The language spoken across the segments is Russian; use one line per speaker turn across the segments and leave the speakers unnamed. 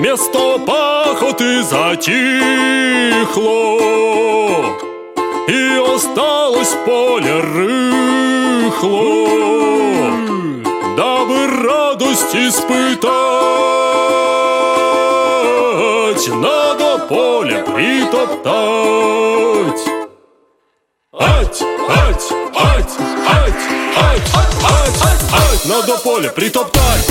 Место пахоты затихло, и осталось поле рыхло. Дабы радость испытать, надо поле притоптать. Ать, ать, ать, ать, ать, ать, ать, надо поле притоптать.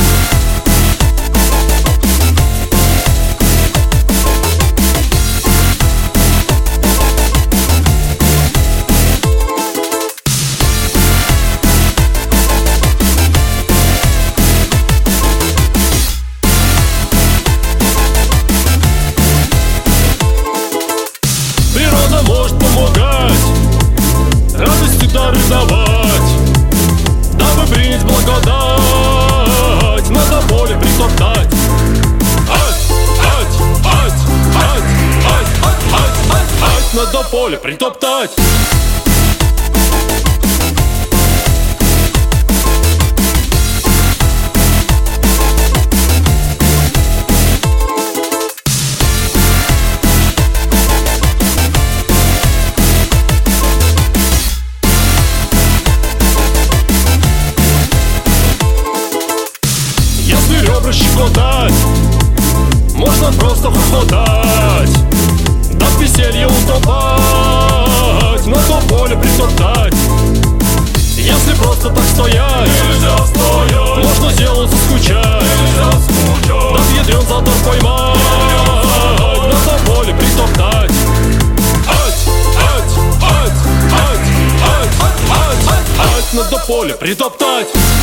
Природа может помогать, радости дары давать. Дабы принять благодать, надо поле притоптать. Ать, ать, ать, ать, ать, ать, ать, ать, ать, надо поле притоптать. Ребра щекотать, можно просто хохотать, да в веселье утопать, на то поле притоптать. Если просто так стоять, нельзя стоять, можно делу заскучать, нельзя скучать, да в ядрен затор поймать, на то поле притоптать. Ать, ать, ать, ать, ать, ать, ать, ать, на то поле притоптать.